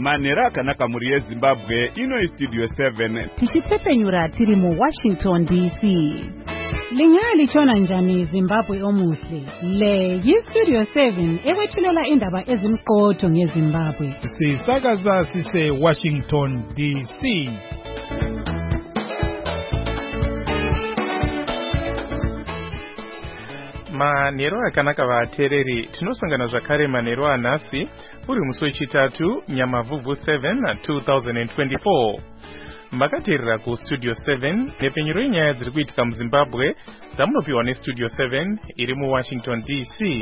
Manera akanaka muri yeZimbabwe ino Studio 7 tichitsepenyura tiri mu Washington DC. Lingali chona njani Zimbabwe omuhle. Le yiStudio 7 ewethulela indaba ezimqotho ngeZimbabwe. Sisakaza sise Washington DC. Manero akanaka vatereri tinosangana zvakare manero anhasi uri musi wechitatu Nyamavhuvhu 7 2024. Makateerera kuStudio 7 nepfenyuro yenyaya dziri kuitika muZimbabwe dzamunopiwa neStudio 7 iri muWashington DC.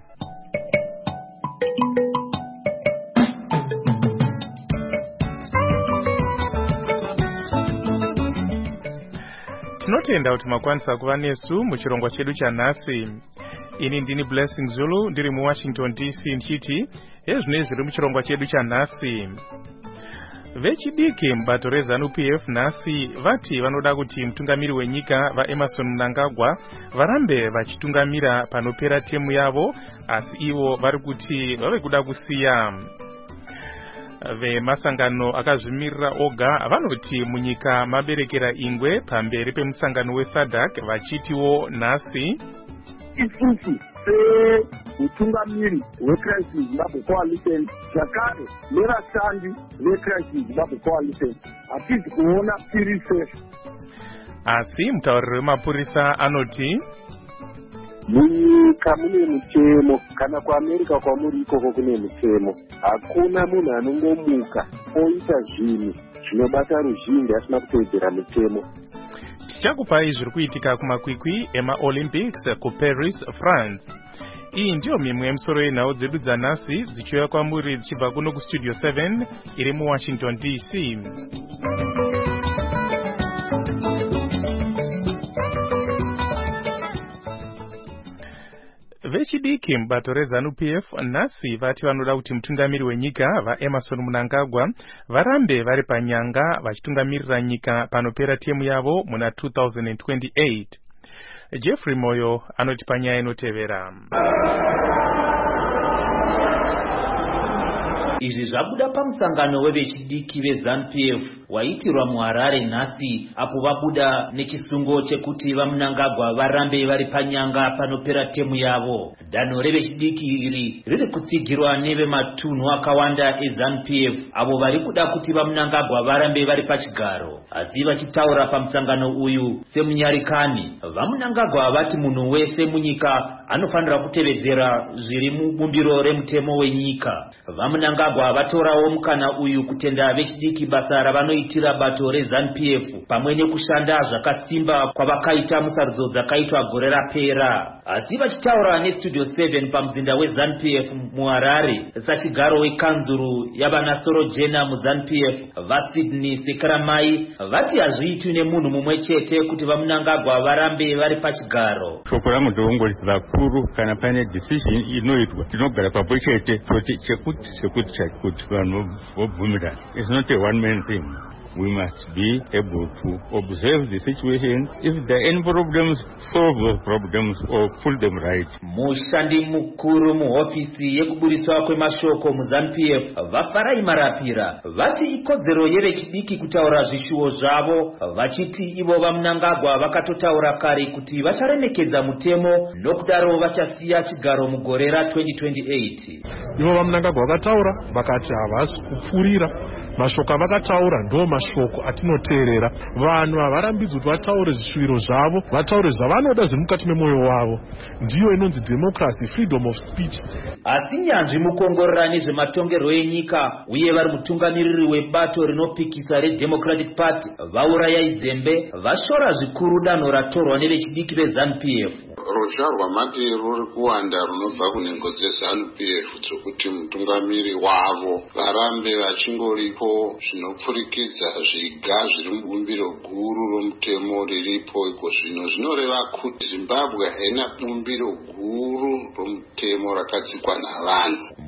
Tinotenda kuti makwanisa kuva nesu muchirongwa chedu chanhasi. Ini ndini Blessing Zulu ndiri muWashington DC ndichiti ezvinei zviri muchirongwa chedu chanhasi. Vechidiki mubato reZANU-PF nhasi vati vanoda kuti mutungamiri wenyika vaEmmerson Mnangagwa varambe vachitungamira panopera temu yavo, asi ivo vari kuti vave kuda kusiya. Vemasangano akazvimirira oga vanoti munyika maberekera ingwe pamberi pemusangano weSADC vachitiwo nhasi isisi semutungamiri weCrisis Zimbabwe Coalition zvakare nevashandi veCrisis Zimbabwe Coalition hatizi kuona tiri safe. Asi mutauriri wemapurisa anoti munyika mune mutemo, kana kuAmerica kwamuri ikoko kune mutemo. Hakuna munhu anongomuka oita zvinhu zvinobata ruzhinji asina kuteedzera mutemo. Tichakupai zviri kuitika kumakwikwi emaOlympics kuParis, France. Iyi ndiyo mimwe yemisoro yenhau dzedu dzanhasi dzichiuya kwamuri dzichibva kuno kuStudio 7 iri muWashington DC. Vechidiki mubato reZANU-PF nhasi vati vanoda kuti mutungamiri wenyika vaEmmerson Mnangagwa varambe vari panyanga vachitungamirira nyika panopera temu yavo muna 2028. Jeffrey Moyo anoti panyaya inotevera. Izvi zvabuda pamusangano wevechidiki veZANU-PF waitirwa muHarare nhasi, apo vabuda nechisungo chekuti vaMnangagwa varambe vari panyanga panopera temu yavo. Danho revechidiki iri riri kutsigirwa nevematunhu akawanda eZANU-PF avo vari kuda kuti vaMnangagwa varambe vari pachigaro. Asi vachitaura pamusangano uyu semunyarikani, vaMnangagwa vati munhu wese munyika anofanira kutevedzera zviri mubumbiro remutemo wenyika. vaMnangagwa vatorawo mukana uyu kutenda vechidiki basa ravanoitira bato reZANU-PF pamwe nekushanda zvakasimba kwavakaita musarudzo dzakaitwa gore rapera. Asi vachitaura neStudio 7 pamudzinda weZANU-PF muHarare, sachigaro wekanzuru yavanasoro jena muZANU-PF vaSydney Sekaramai vati hazviitwi nemunhu mumwe chete kuti vaMnangagwa varambe vari pachigaro. Shoko rangu ndongori vakuru kana pane decision inoitwa tinogara papo chete chekuti vanhu vobvumirana. It's not a one man thing. We must be able to observe the situation. If there are any problems, solve those problems or pull them right. Mushandi mukuru muhofisi yekuburiswa kwemashoko muZANU-PF vaFarai Marapira vati ikodzero yevechidiki kutaura zvishuwo zvavo, vachiti ivo vaMnangagwa vakatotaura kare kuti vacharemekedza mutemo nokudaro vachasiya chigaro mugore ra2028. Ivo vaMnangagwa vakataura vakati havasi kupfurira mashoko avakataura ndo mashoko atinoteerera. Vanhu havarambidzwi kuti vataure zvishuwiro zvavo, vataure zvavanoda zviri mukati memwoyo wavo. Ndiyo inonzi democracy, freedom of speech. Asi nyanzvi mukongorora nezvematongerwo enyika uye vari mutungamiriri webato rinopikisa reDemocratic Party vaurayai Dzembe vashora zvikuru danho ratorwa nevechidiki veZANU-PF. Ruzha rwamati ruri kuwanda runobva kunhengo dzeZANU-PF dzokuti mutungamiri wavo varambe vachingoripo zvinopfurikidza zviga zviri mubumbiro guru romutemo riripo iko zvino. Zvinoreva kuti Zimbabwe haina bumbiro guru romutemo rakatsikwa navanhu.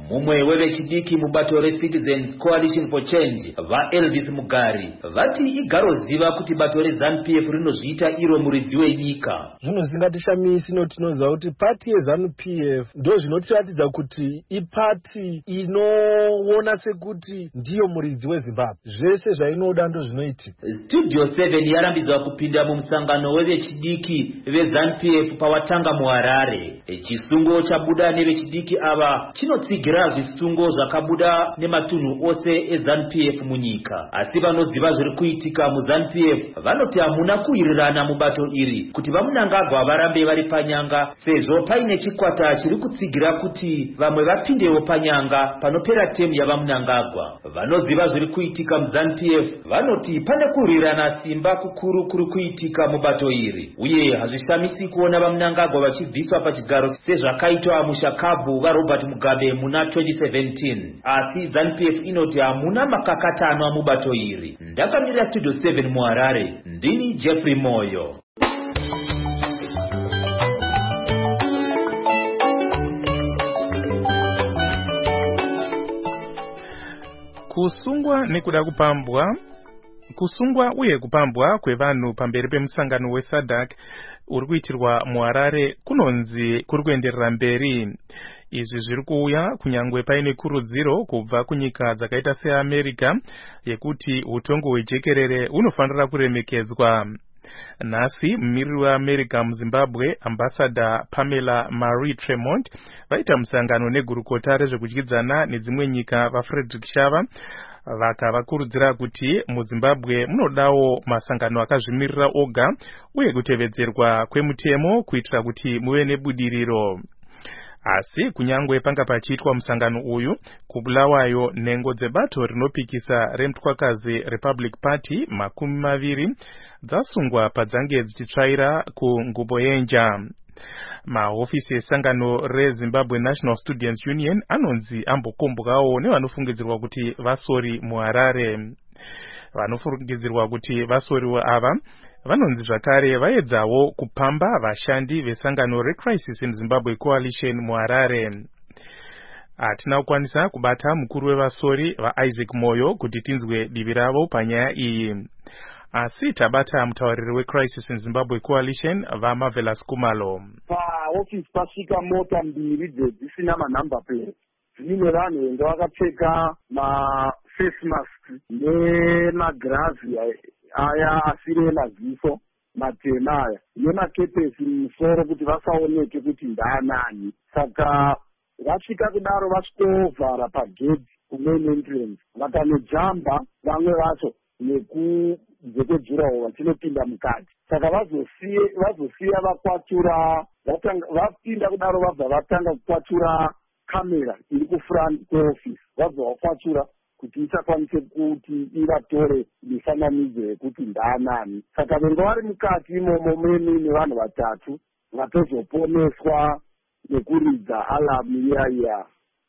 mumwe wevechidiki mubato reCitizens Coalition for Change vaElvis Mugari vati igaroziva kuti bato reZANU-PF rinozviita iro muridzi wenyika. Zvino zvingatishamisi notinoziva kuti pati yeZANU-PF ndo zvinotiratidza kuti ipati inoona sekuti ndiyo muridzi weZimbabwe. Zvese zvainoda ndo zvinoitika. Studio 7 yarambidzwa kupinda mumusangano wevechidiki veZANU-PF pawatanga muHarare. Chisungo chabuda nevechidiki ava chinotsigira zvisungo zvakabuda nematunhu ose eZANU-PF munyika. Asi vanoziva zviri kuitika muZANU-PF vanoti hamuna kuwirirana mubato iri kuti vamunangagwa varambe vari panyanga, sezvo paine chikwata chiri kutsigira kuti vamwe vapindewo panyanga panopera temu yavamunangagwa. Vanoziva zviri kuitika muZANU-PF vanoti pane kuwirirana simba kukuru kuri kuitika mubato iri, uye hazvishamisi kuona vamunangagwa vachibviswa pachigaro sezvakaitwa muShakabvu vaRobert Mugabe muna 2017. Asi ZANU-PF inoti hamuna makakatanwa mubato iri. Ndakamira Studio 7 muHarare, ndini Jeffrey Moyo. Kusungwa nekuda kupambwa uye kupambwa kwevanhu pamberi pemusangano weSADC uri kuitirwa muHarare kunonzi kuri kuenderera mberi. Izvi zviri kuuya kunyangwe paine kurudziro kubva kunyika dzakaita seAmerica yekuti utongo hwejekerere unofanira kuremekedzwa. Nhasi mumiriri weAmerica muZimbabwe ambassador Pamela Marie Tremont vaita musangano negurukota rezvekudyidzana nedzimwe nyika vaFrederick Shava vakavakurudzira kuti muZimbabwe munodawo masangano akazvimirira oga uye kutevedzerwa kwemutemo kuitira kuti muve nebudiriro. Asi kunyangwe panga pachiitwa musangano uyu, kubulawayo nhengo dzebato rinopikisa remutwakazi Republic Party 20 dzasungwa padzange dzichitsvaira kungubo yenja. Mahofisi esangano reZimbabwe National Students Union anonzi ambokombwawo nevanofungidzirwa kuti vasori muHarare. Vanofungidzirwa kuti vasoriwo ava vanonzi zvakare vaedzawo kupamba vashandi vesangano reCrisis in Zimbabwe Coalition muHarare. Hatina kukwanisa kubata mukuru wevasori vaIsaac Moyo kuti tinzwe divi ravo panyaya iyi. Asi tabata mutauriri weCrisis in Zimbabwe Coalition vaMarvelous Kumalo. Paofisi pasvika mota mbiri dzisina manumber plate. Zvine vanhu venga vakapfeka maface mask nemagirazi aya asire maziso matema aya nemakepesi mumusoro kuti vasaoneke kuti ndaanani. Saka vasvika kudaro vasvitovhara pagedhi kumain entrance vakanojamba vamwe vacho nekudzekwejuraho vachinopinda mukati. Saka vazosiya vakwatura vapinda kudaro vabva vatanga kukwatura kamera iri kufront kweofisi vabva vakwatura kuti isakwanise kuti ivatore mifananidzo yekuti ndaanani. Saka venga vari mukati imomo muine vanhu vatatu vatozoponeswa nekuridza alamu iya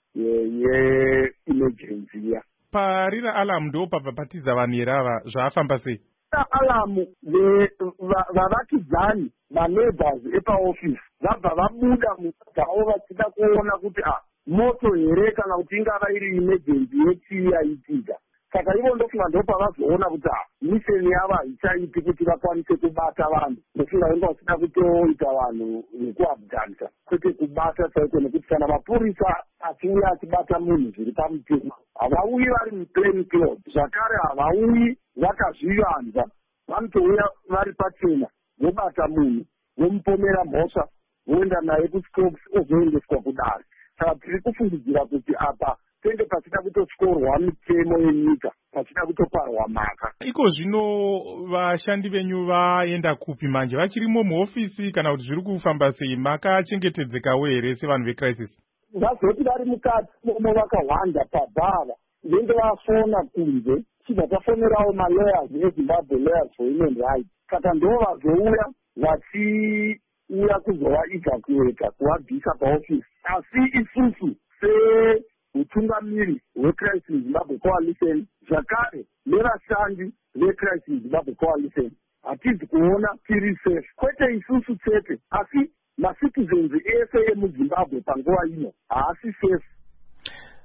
ye-emergency ya. Parira alamu ndo pabva patiza vanhu here ava zvaafamba sei? Alamu vavakidzani maneighbors epaofisi vabva vabuda mudzawo vachida kuona kuti moto here kana kuti ingava iri emergency yechii yaitika. Saka ivo ndofunga ndopavazoona kuti misheni yavo haichaiti kuti vakwanise kubata vanhu. Ndofunga venga vachida kutoita vanhu nekuabdhanisa kwete kubata chaiko, nekuti kana mapurisa achiuya achibata munhu zviri pamutemo havauyi vari muplain clothes, zvakare havauyi vakazvivanza. Vanotouya vari pachena vobata munhu vomupomera mhosva voenda naye kuscopes ozoendeswa kudare. Saka tiri kufungidzira kuti apa tenge pachida kutotyorwa mitemo yenyika, pachida kutoparwa mhaka. Iko zvino vashandi venyu vaenda kupi manje? Vachirimo muofisi kana kuti zviri kufamba sei? Makachengetedzekawo here sevanhu veCrisis? Vazoti vari mukati momo vakawanda pabhara venge vafona kunze chibva tafonerawo malawyers eZimbabwe Lawyers for Human Rights. Saka ndo vazouya vachiuya kuzovaevacuata kuvabvisa paofisi. Asi isusu utungamiri weCrisis Zimbabwe Coalition zvakare nevashandi veCrisis Zimbabwe Coalition hatizi kuona tiri safe, kwete isusu chete asi macitizens ese emuZimbabwe panguva ino haasi safe.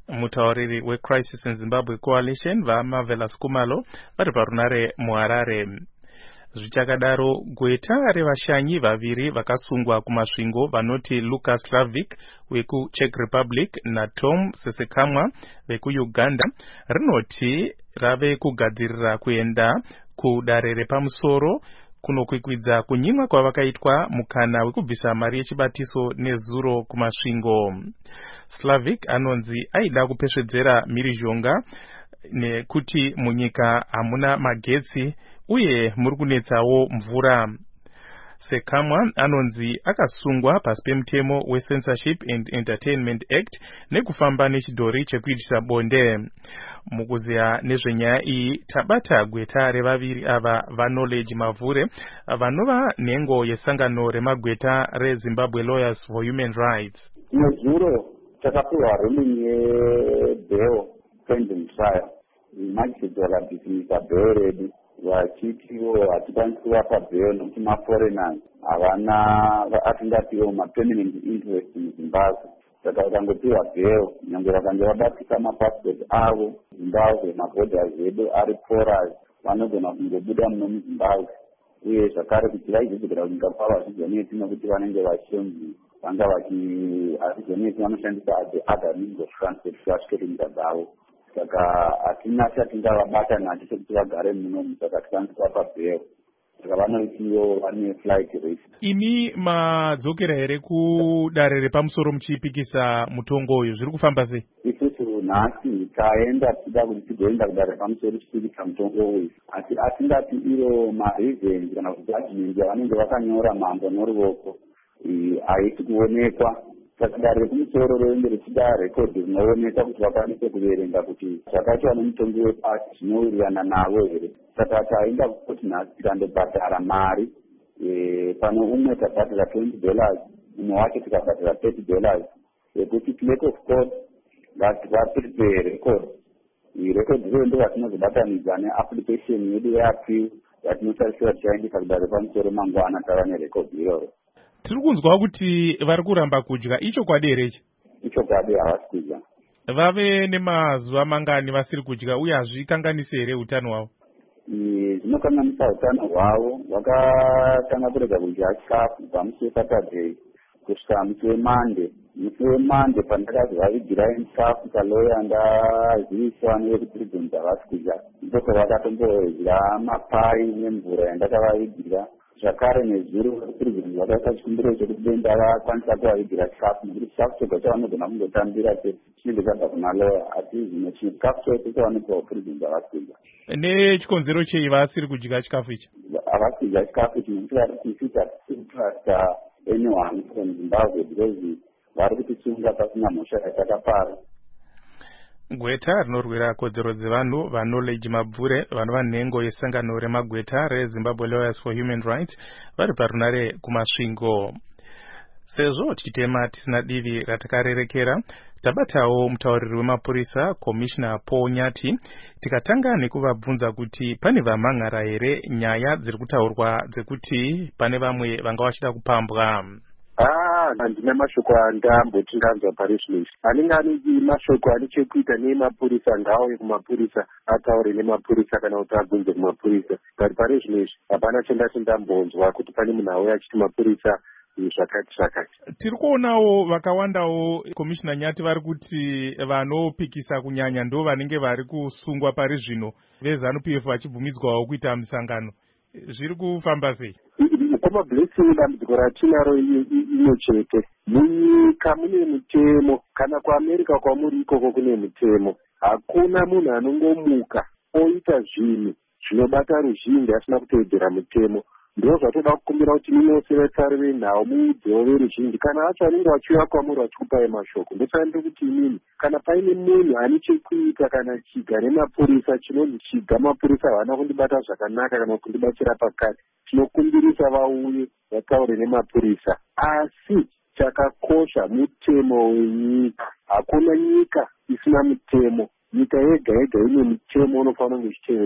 Mutauriri weCrisis in Zimbabwe Coalition vaMarvelous Kumalo vari parunare muHarare. Zvichakadaro, gweta revashanyi vaviri vakasungwa kumasvingo vanoti Lucas Slavic wekuCzech Republic naTom Sesekamwa vekuUganda rinoti rave kugadzirira kuenda kudare repamusoro kunokwikwidza kunyimwa kwavakaitwa mukana wekubvisa mari yechibatiso nezuro kumasvingo. Slavic anonzi aida kupesvedzera mhirizhonga nekuti munyika hamuna magetsi uye muri kunetsawo mvura. Sekamwa anonzi akasungwa pasi pemutemo weCensorship and Entertainment Act nekufamba nechidhori chekuitisa bonde. Mukuziya nezvenyaya iyi tabata gweta revaviri ava vaKnowledge Mavhure vanova nhengo yesangano remagweta reZimbabwe Lawyers for Human Rights. Nezuro takapiwa ruling yebheo pending trial. Magistrate vakabhisimisa bheo redu vachitiwo hatikwanisi kuvapa bheo nokuti maforeigners havana atingatiwo mapermanent interest muZimbabwe. Saka vakangopiwa bheo nyangwe vakanga vabatisa mapassport avo Zimbabwe, maborders edu ari porous, vanogona kungobuda muno muZimbabwe. Uye zvakare kuti vaizogona kunyika kwavo hazvizoneti nokuti vanenge vachionzi vanga hazvizoneti vanoshandisa other means of transport kuti vasvike kunyika dzavo. Saka hatina chatingavabata nacho sekuti vagare munomu, saka tikwanisa kuvapa bheo. Saka vanoitiwo vane flight risk. Imi madzokera here kudare repamusoro muchipikisa mutongo uyu, zviri kufamba sei? Isusu nhasi taenda tichida kuti tigoenda kudare repamusoro tichipikisa mutongo uyu, asi atingati iro mareasons kana kuti judgment yavanenge vakanyora mambo noruoko haisi kuonekwa. Saka dare rekumusoro roende richida rekodhi rinooneka kuti vakwanise kuverenga kuti zvakaitwa nemutongi wepasi zvinowirirana navo here. Saka taenda kukoti nhasi tikandobhadhara mari, pano umwe tabhadhara $20, umwe wacho tikabhadhara $30 yekuti clerk of court vaprepare record. Record iyoyo ndo vatinozobatanidza neapplication yedu yeappeal yatinotarisira tichaendesa kudare repamusoro mangwana tava nerecord iyoyo. Tiri kunzwa kuti vari kuramba kudya, ichokwadi here ichi? Ichokwadi, havasi kudya. Vave nemazuva mangani vasiri kudya uye hazvikanganise here utano hwavo? Zvinokanganisa utano hwavo. Vakatanga kurega kudya chikafu pamusi weSaturday kusvika musi weMonday. Musi weMonday pandakati vavigirai chikafu kaloya ndaziviswa nevekuprison havasi kudya, ndoko vakatombodya mapai nemvura yandakavavigira. Zvakare nezuro vekuprison vakaisa chikumbiro chekuti denda vakwanisa kuvavigira chikafu, nekuti chikafu choga chavanogona kungotambira chinenge chabva kuna loya, asi zvino chikafu chose chavanopiwa kuprison havasi kudya. Nechikonzero chei vasiri kudya chikafu ichi? Havasi kudya chikafu ichi nekuti vari kutisita trust anyone from Zimbabwe because vari kutisunga pasina mhosva yatakapara. Gweta rinorwira kodzero dzevanhu vaKnowledge Mavhure vanova nhengo yesangano remagweta reZimbabwe Lawyers for Human Rights vari parunare kumasvingo. Sezvo tichitema tisina divi ratakarerekera, tabatawo mutauriri wemapurisa Commissioner Paul Nyati tikatanga nekuvabvunza kuti pane vamhan'ara here nyaya dziri kutaurwa dzekuti pane vamwe vanga vachida kupambwa. Handina mashoko andamboti ndanzwa parizvino. Anenge ane mashoko ane chekuita nemapurisa ngauye kumapurisa ataure nemapurisa kana kuti abvunze kumapurisa. But parizvino hapana chandambonzwa kuti pane munhu auya achiti mapurisa zvakati. Tiri kuonawo vakawandawo Commissioner Nyati vari kuti vanopikisa kunyanya ndo vanenge vari kusungwa parizvino veZANU-PF vachibvumidzwawo kuita misangano. Zviri kufamba sei? Blessing dambudziko ratinaro imwe chete. Munyika mune mutemo, kana kuAmerica kwamuri ikoko kune mutemo. Hakuna munhu anongomuka oita zvinhu zvinobata ruzhinji asina kuteedzera mutemo. Ndo zvatoda kukumbira kuti mimose vatari venhau muudzewo veruzhinji kana vacho vanenge vachiuya kwamuri vachikupai mashoko. Ndofanira kuti inini kana paine munhu ane chekuita kana chiga nemapurisa chinonzi chiga mapurisa havana kundibata zvakanaka kana kundibatsira pakati, tinokumbirisa vauye vataure nemapurisa. Asi chakakosha mutemo wenyika. Hakuna nyika isina mutemo. Nyika yega yega ine mutemo unofanira kunge uchitevedzerwa.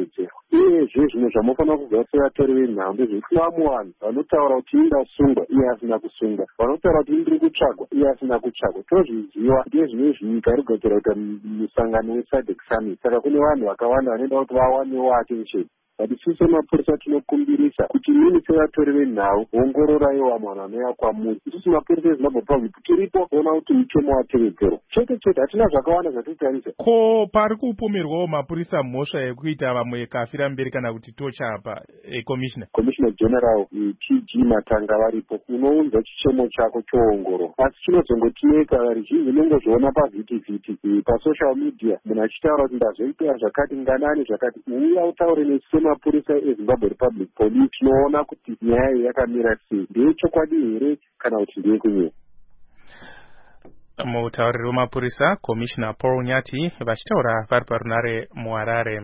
uyezve zvimwe zvamufanira kugara sevatori venhau ndezvekuti vamwe vanhu vanotaura kuti indasungwa iye asina kusungwa, vanotaura kuti indiri kutsvagwa iye asina kutsvagwa. Tozviziva ndezvimwe zvinyika rigotera kuita musangano weSADC summit. Saka kune vanhu vakawanda vanoenda kuti vawanewo attention. But isusu semapurisa tinokumbirisa kuti mini sevatori venhau ongororaiwo vamwe vanhu vanouya kwamuri. Isusu mapurisa eZimbabwe Public tiripo kuona kuti mutemo watevedzerwa. Chete hatina zvakawanda zvatotarisa. Ko pari kupomerwawo mapurisa mhosva yekuita vamwe kafira mberi kana kuti tocha apa Commissioner General TG Matanga varipo. Unounza chichemo chako choongoro. Asi chinozongotineka varizhinji nongozviona pavhitivhiti pasocial media munhu achitaura kuti ndazoita zvakati nganani zvakati. Uya utaure nesu mapurisa eZimbabwe Republic Police tinoona kuti nyaya iyi yakamira sei. Ndeyechokwadi here kana kuti ndeyekunyeva? Mutauriri wemapurisa Commissioner Paul Nyati vachitaura vari parunare muHarare.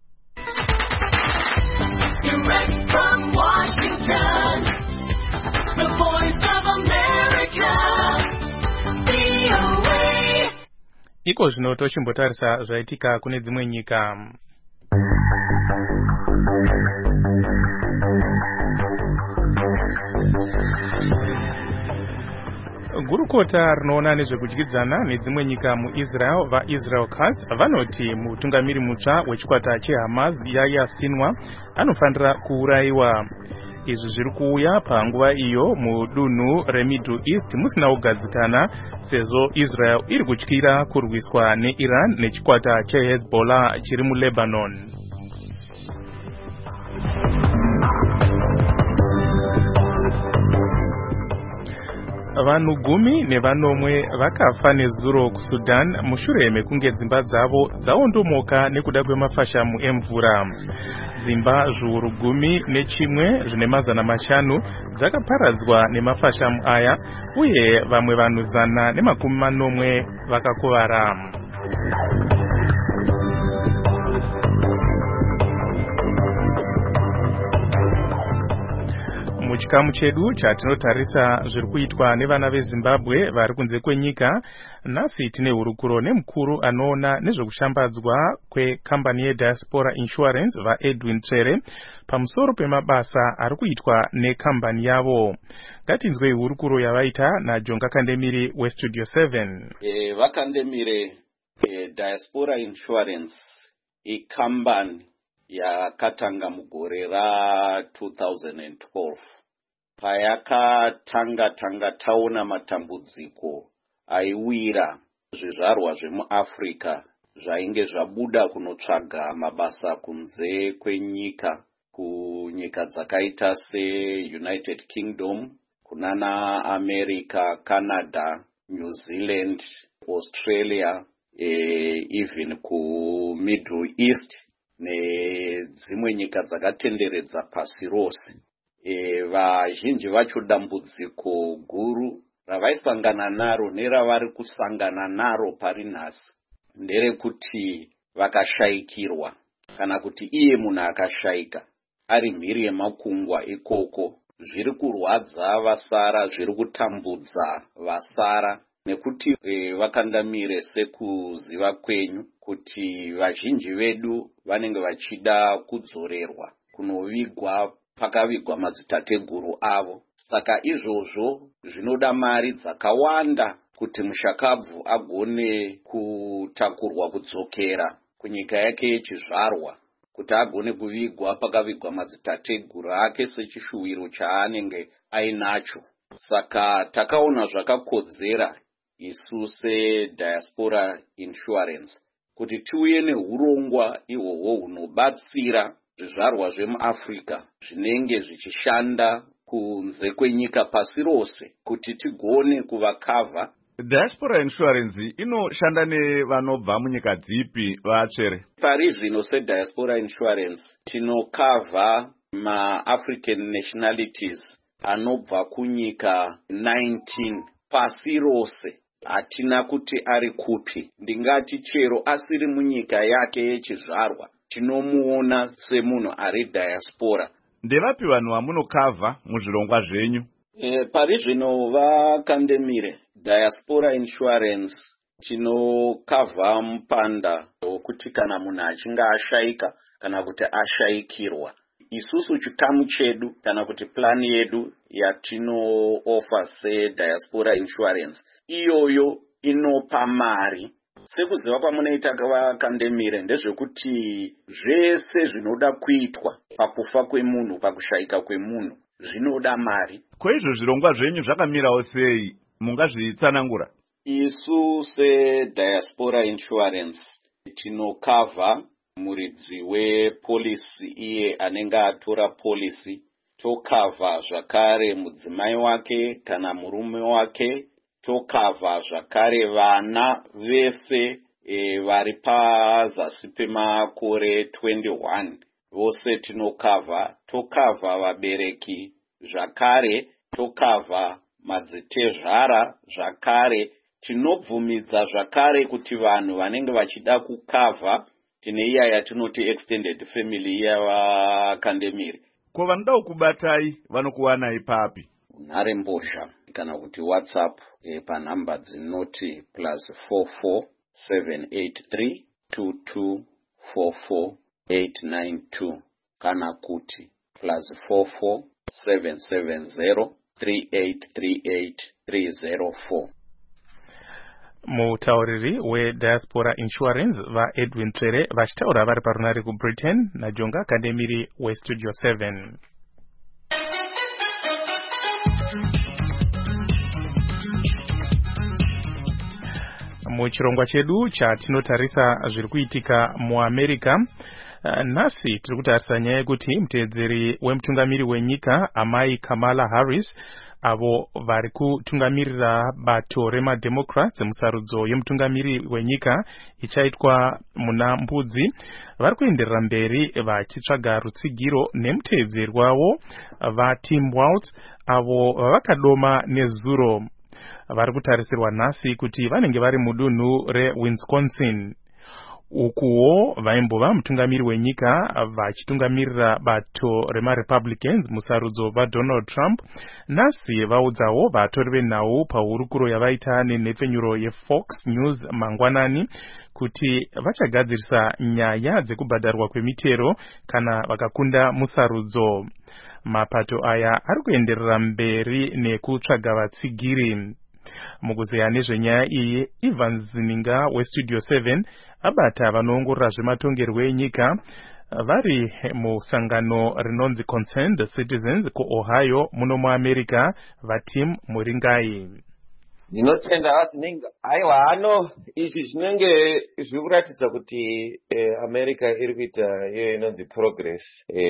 Direct from Washington, the voice of America, VOA. Iko zvino tochimbotarisa zvaitika kune dzimwe nyika. Gurukota rinoona nezvekudyidzana nedzimwe nyika muIsrael vaIsrael Katz vanoti mutungamiri mutsva wechikwata cheHamas Yahya Sinwar anofanira kuurayiwa. Izvi zviri kuuya panguva iyo mudunhu reMiddle East musina kugadzikana sezvo Israel iri kutyira kurwiswa neIran nechikwata cheHezbollah chiri muLebanon. Vanhu 10 vakafa nezuro kuSudan mushure mekunge dzimba dzavo dzaondomoka nekuda kwemafashamu emvura. Dzimba zviuru 11 zvine mazana 5 dzakaparadzwa nemafashamu aya uye vamwe vanhu 140 vakakuvara. Muchikamu chedu chatinotarisa zviri kuitwa nevana veZimbabwe vari kunze kwenyika, nhasi tine hurukuro nemukuru anoona nezvekushambadzwa kwekambani yeDiaspora Insurance vaEdwin Tsvere pamusoro pemabasa ari kuitwa nekambani yavo. Ngatinzwei hurukuro yavaita naJonga Kandemiri weStudio 7. Vakandemire Diaspora Insurance ikambani yakatanga mugore ra2012 payakatanga taona matambudziko aiwira zvizvarwa zvemuAfrica zvainge zvabuda kunotsvaga mabasa kunze kwenyika, kunyika dzakaita seUnited Kingdom, kunana America, Canada, New Zealand, Australia, even kuMiddle East nedzimwe nyika dzakatenderedza pasi rose. Vazhinji vacho dambudziko guru ravaisangana naro neravari kusangana naro pari nhasi nderekuti vakashayikirwa, kana kuti iye munhu akashayika ari mhiri yemakungwa ikoko. Zviri kurwadza vasara, zviri kutambudza vasara, nekuti vakandamire sekuziva kwenyu kuti vazhinji vedu vanenge vachida kudzorerwa kunovigwa pakavigwa madzitateguru avo. Saka izvozvo zvinoda mari dzakawanda kuti mushakabvu agone kutakurwa kudzokera kunyika yake yechizvarwa, kuti agone kuvigwa pakavigwa madzitateguru ake sechishuwiro chaanenge ainacho. Saka takaona zvakakodzera isu seDiaspora Insurance kuti tiuye neurongwa ihwohwo hunobatsira zvizvarwa zvemuAfrica zvinenge zvichishanda kunze kwenyika pasi rose kuti tigone kuvakavha. Diaspora Insurance inoshanda nevanobva munyika dzipi vatsvere? Pari zvino seDiaspora Insurance tinokavha maAfrican nationalities anobva kunyika 19 pasi rose. Hatina kuti ari kupi, ndingati chero asiri munyika yake yechizvarwa tinomuona semunhu ari diaspora. Ndevapi vanhu vamunokavha muzvirongwa zvenyu? Pari zvino Vakandemire Diaspora Insurance tinokavha mupanda wokuti kana munhu achinge ashayika kana kuti ashayikirwa. Isusu chikamu chedu kana kuti plan yedu yatinooffer seDiaspora Insurance iyoyo inopa mari. Sekuziva kwamunoita vakandemire ndezvekuti zvese zvinoda kuitwa pakufa kwemunhu, pakushayika kwemunhu zvinoda mari. Koizvo zvirongwa zvenyu zvakamirawo sei? Mungazvitsanangura? Isu seDiaspora Insurance tinokavha muridzi wepolisi iye anenge atora polisi, tokavha zvakare mudzimai wake kana murume wake, tokavha zvakare vana vese vari pazasi pemakore 21 vose tinokavha, tokavha vabereki zvakare, tokavha madzitezvara zvakare, tinobvumidza zvakare kuti vanhu vanenge vachida kukavha tine iya yatinoti extended family yavakandemire. Ko vanoda kubatai vanokuwanai papi? Nharembozha kana kuti WhatsApp panhamba dzinoti +44 783 2244 892 kana kuti +44 770 3838 304. Mutauriri weDiaspora Insurance vaEdwin Tsvere vachitaura vari parunare kuBritain naJonga Kandemiri weStudio 7. Muchirongwa chedu chatinotarisa zviri kuitika muAmerica, nhasi tiri kutarisa nyaya yekuti muteedzeri wemutungamiri wenyika amai Kamala Harris avo vari kutungamirira bato remademocrats musarudzo yemutungamiri wenyika ichaitwa muna Mbudzi vari kuenderera mberi vachitsvaga rutsigiro nemuteedzeri wavo vaTim Walz avo vavakadoma nezuro. Vari kutarisirwa nhasi kuti vanenge vari mudunhu reWisconsin. Ukuwo vaimbova mutungamiri wenyika vachitungamirira bato remaRepublicans musarudzo vaDonald Trump. Nhasi vaudzawo vatori venhau pahurukuro yavaita nenhepfenyuro yeFox News mangwanani kuti vachagadzirisa nyaya dzekubhadharwa kwemitero kana vakakunda musarudzo. Mapato aya ari kuenderera mberi nekutsvaga vatsigiri. Mukuzeya nezvenyaya iyi, Ivan Zininga weStudio 7 abata vanoongorora zvematongerwo enyika vari musangano rinonzi Concerned Citizens kuOhio muno muAmerica. vaTim Muringai. Ndinotenda Zininga. Aiwa izvi zvinenge zviri kuratidza kuti America iri kuita iyo inonzi progress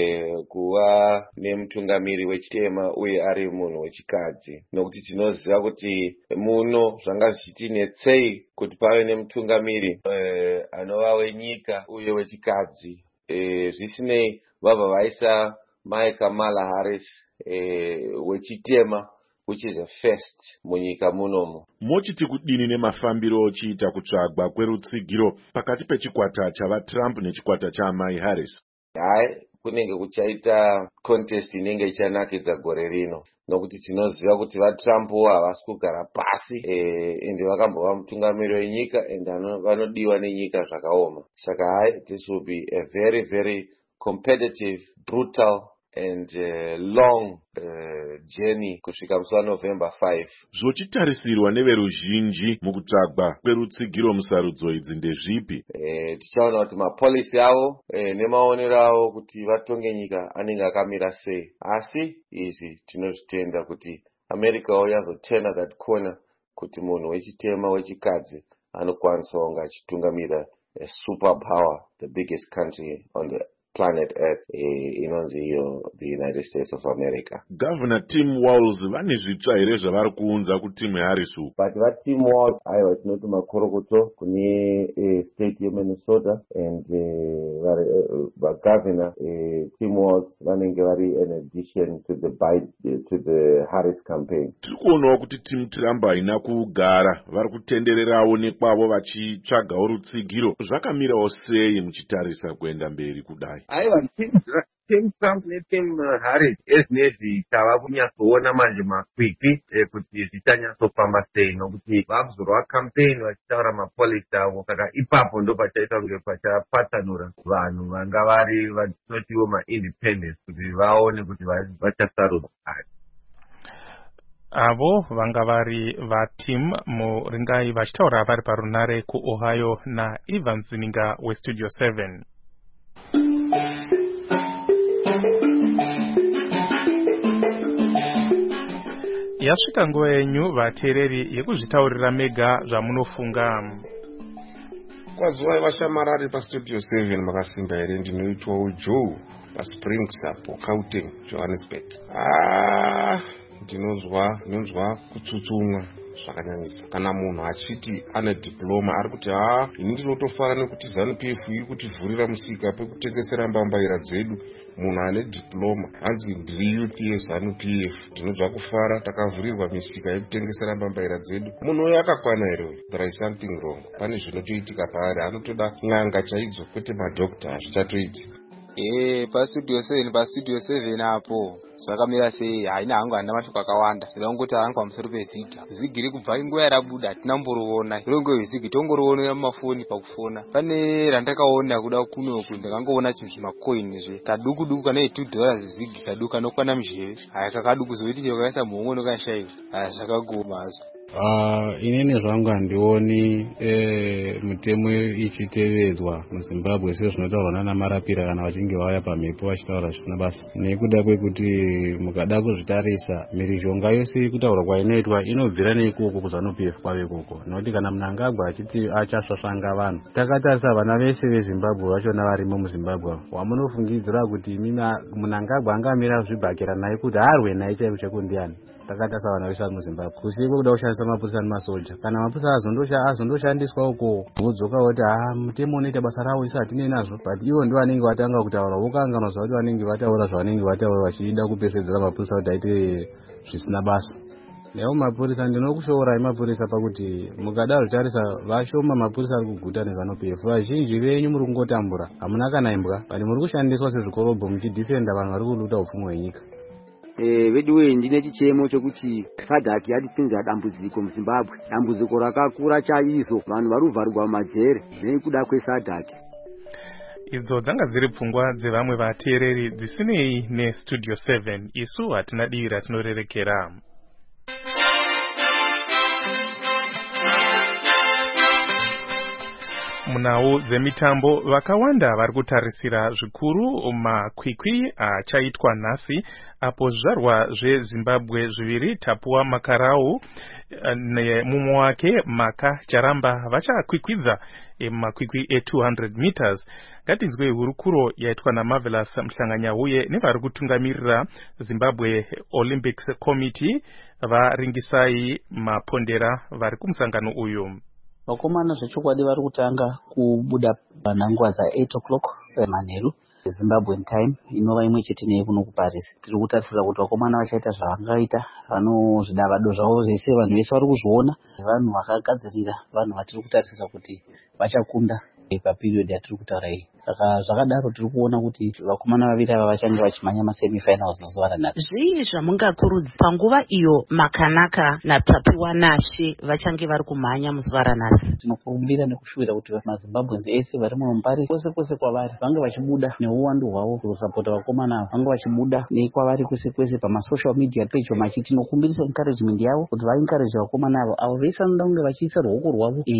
kuva nemutungamiri wechitema uye ari munhu wechikadzi, nokuti tinoziva kuti muno zvanga zvichitinetsei kuti pave nemutungamiri anova wenyika uye wechikadzi. Zvisinei vabva vaisa mai Kamala Harris wechitema, which is a first munyika munomu. Mochiti kudini nemafambiro ochiita kutsvagwa kwerutsigiro pakati pechikwata chavaTrump nechikwata chaamai Harris? Kunenge kuchaita contest inenge ichanakidza gore rino, nokuti tinoziva kuti vaTrump havasi kugara pasi ende vakambova mutungamiri wenyika ende vanodiwa nenyika zvakaoma. Saka this will be a very very competitive, brutal and long journey kusvika musi waNovember 5. Zvochitarisirwa neveruzhinji mukutsvagwa kwerutsigiro musarudzo idzi ndezvipi? Tichaona kuti mapolisi avo nemaonero avo kuti vatonge nyika anenge akamira sei. Asi izvi tinozvitenda kuti America yazotena that corner kuti munhu wechitema wechikadzi anokwanisa kunge achitungamira a superpower, the biggest country on the planet Earth, inonzi iyo the United States of America. Governor Tim Walz vane zvitsva here zvavari kuunza kuTim Harris uku? But vaTim Walz aiwa tinoti makorokoto kune state yeMinnesota and vagovernor Tim Walz vanenge vari in addition to the Harris campaign. Tiri kuonawo kuti Tim Trump haina kugara, vari kutendererawo nekwavo vachitsvagawo rutsigiro. Zvakamirawo sei muchitarisa kuenda mberi kudai? Aiwa team Trump neteam Harris ezvinezvi tava kunyatsoona manje makwikwi kuti zvichanyatofamba sei, nokuti vakuzorwa campaign vachitaura mapolisi avo, saka ipapo ndo pachaita kunge pachapatsanura vanhu vanga vari vanotiwo maindependence kuti vaone kuti vachasarudza ari. Avo vanga vari vateam muringai vachitaura vari parunare kuOhio naIvan Zininga weStudio 7. Yasvika nguva yenyu vateereri yekuzvitaurira mega zvamunofunga. Kwazuva vashamarari paStudio 7 makasimba here. Ndinoitwawo Joe paSprings apo Gauteng, Johannesburg. Ndinonzwa kutsutsumwa zvakanyanyisa kana munhu achiti ane diploma ari kuti ini ndinotofara nekuti ZANU-PF iri kutivhurira musika pekutengesera mbambaira dzedu. Munhu ane diploma hanzi ndiri youth yeZANU-PF, ndinonzwa kufara, takavhurirwa misika yekutengesera mbambaira dzedu. Munhu uyo akakwana here? There is something wrong. Pane zvinotoitika paari, anotoda n'anga chaidzo kwete madhokta, hazvichatoitika. paStudio 7 apo zvakamira sei? Haina hangu handina mashoko akawanda, ndinongoti hangu pamusoro pezigi. Zigi riri kubva nguva yarabuda tinamboriona, rongo zigi tongoriona mumafoni pakufona. Pane randakaona kuda kunoku, ndakangoona chinhu zvimacoin zve kaduku duku kana $2 zigi kaduku kanokwana muzheve. Haya kakaduku zoiti chakaisa muhongo nokashaiwa. Haya zvakagoma hazvo. Inini zvangu handioni mutemo ichitevedzwa muZimbabwe sezvinotaurwa nana Marapira kana vachinge vauya pamhepo vachitaura zvisina basa, nekuda kwekuti mukada kuzvitarisa mhirizhonga yose iri kutaurwa kwainoitwa inobvira neikoko kuZANU-PF kwave ikoko, nokuti kana Mnangagwa achiti achasvasvanga vanhu, takatarisa vana vese veZimbabwe vachona varimo muZimbabwe, wamunofungidzira kuti Mnangagwa angamira zvibhakira naye kuti arwe naye chaiko cheko ndiani? Takatarisa vana vese vari muZimbabwe, kusiko kuda kushandisa mapurisa nemasoja. Kana mapurisa azondoshandiswa uko vodzoka voti mutemo unoita basa rawo isi hatinei nazvo, but ivo ndivo vanenge vatanga kutaura, vokanganwa kuti vanenge vataura zvavanenge vataura vachida kupefedzera mapurisa kuti aite zvisina basa. Nevo mapurisa ndinokushorai mapurisa pakuti mukada zvitarisa vashoma mapurisa ari kuguta neZANU-PF. Vazhinji venyu muri kungotambura, hamuna kana imbwa, bali muri kushandiswa sezvikorobho muchidhifenda vanhu vari kuluta upfumi hwenyika. Veduwe ndine chichemo chokuti SADC yatipinza dambudziko muZimbabwe, dambudziko rakakura chaizvo, vanhu vari kuvharirwa mumajere nekuda kweSADC. Idzo dzanga dziri pfungwa dzevamwe vateereri dzisinei neStudio 7. Isu hatina divi ratinorerekera. Munhau dzemitambo vakawanda vari kutarisira zvikuru makwikwi achaitwa nhasi apo zvizvarwa zveZimbabwe zviviri Tapua Makarau nemumwe wake Maka Charamba vachakwikwidza makwikwi e200 meters. Ngatinzwe hurukuro yaitwa naMarvelous Mhlanganyauye nevari kutungamirira Zimbabwe Olympics Committee varingisai mapondera vari kumusangano uyu. Vakomana zvechokwadi vari kutanga kubuda panhanguva dza8 manheru Zimbabwean time, inova imwe chete neye kuno kuParis. Tiri kutarisira kuti vakomana vachaita zvavangaita, vanozvidavado zvavo zvese vanhu vese vari kuzviona, vanhu vakagadzirira, vanhu vatiri kutarisira kuti vachakunda paperiod yatiri kutaura iyi. Saka zvakadaro tiri kuona kuti vakomana vaviri ava vachange vachimhanya masemifinals zuva ranhasi. Zvii zvamungakurudzira panguva iyo Makanaka naTapua Nashe vachange vari kumhanya muzuva ranhasi? Tinokurumbira nekushuvira kuti maZimbabweans ese vari muno muParis kwese kwese kwavari vange vachibuda neuwandu hwavo kusapota vakomana ava, vange vachibuda nekwavari kwese kwese pamasocial media page vachiti nokumbirisa encouragement yavo kuti vaencourage vakomana avo avo vese vanoda kunge vachiisa ruoko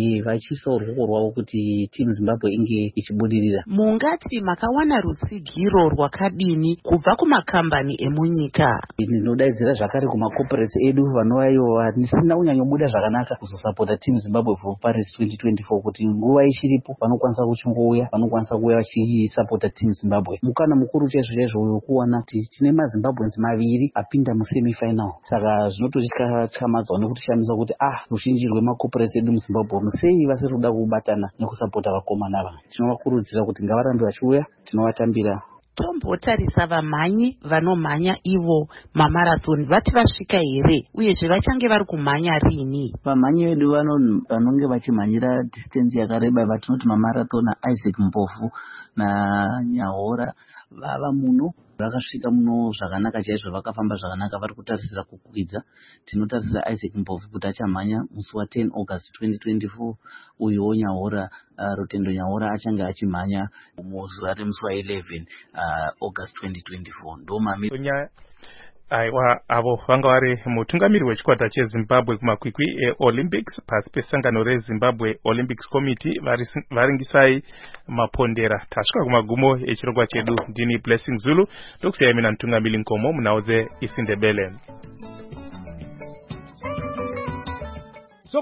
rwavo kuti timu Zimbabwe inge ichibudirira. Mungati makawana rutsigiro rwakadini kubva kumakambani emunyika? Ndinodaidzira zvakare kumacorporates edu vanova vanisina kunyanyobuda zvakanaka kuzosapota timu Zimbabwe for Paris 2024 kuti nguva ichiripo vanokwanisa kuchingouya, vanokwanisa kuuya vachisapota timu Zimbabwe. Mukana mukuru chaizvo wekuona kuti tine maZimbabweans maviri apinda musemifinal. Saka zvinototyamadza nekutishamisa kuti ruzhinji rwemacorporates edu muZimbabwe musei vasiri kuda kubatana nekusapota vakomana ava. Tinovakurudzira kuti ngavarambe vachiuya, tinovatambira. Tombotarisa vamhanyi vanomhanya ivo mamarathon vati vasvika here, uyezve vachange vari kumhanya rini? Vamhanyi vedu vanonge vachimhanyira distance yakareba vatinoti mamarathon Isaac Mpofu naNyahora vava muno vakasvika muno zvakanaka chaizvo, vakafamba zvakanaka, vari kutarisira kukwidza. Tinotarisira Isaac Mbovhu kuti achamhanya musi wa10 August 2024, uyuwo Nyaora Rutendo Nyaora achange achimhanya muzuva remusi wa11 August 2024. ndo mamiri aiwa avo vanga vari mutungamiri wechikwata chezimbabwe kumakwikwi eolympics pasi pesangano rezimbabwe olympics committee varingisai mapondera. Tasvika kumagumo echirongwa chedu. Ndini Blessing Zulu, ndokusiyai mina mutungamiri Nkomo munhau dzeIsindebele.